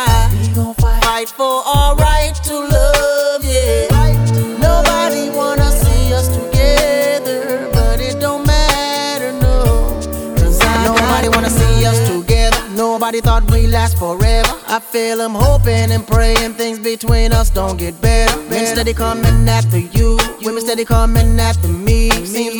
We gon' fight for our right to love, yeah. Nobody wanna see us together, but it don't matter, no. Cause nobody wanna see us together. Nobody thought we'd last forever. I feel I'm hoping and praying things between us don't get better. Men steady coming after you, women steady coming after me. Seems